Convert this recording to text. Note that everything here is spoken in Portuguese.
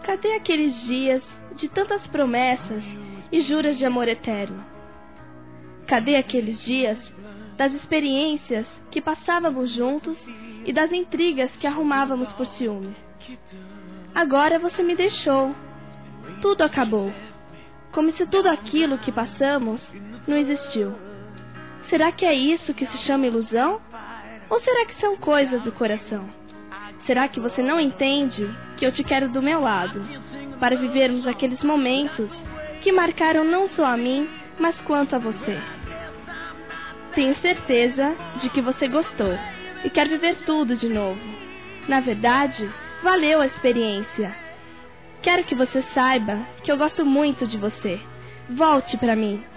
Cadê aqueles dias de tantas promessas e juras de amor eterno? Cadê aqueles dias das experiências que passávamos juntos e das intrigas que arrumávamos por ciúme? Agora você me deixou. Tudo acabou. Como se tudo aquilo que passamos não existiu. Será que é isso que se chama ilusão? Ou será que são coisas do coração? Será que você não entende que eu te quero do meu lado, para vivermos aqueles momentos que marcaram não só a mim, mas quanto a você? Tenho certeza de que você gostou e quer viver tudo de novo. Na verdade, valeu a experiência. Quero que você saiba que eu gosto muito de você. Volte para mim.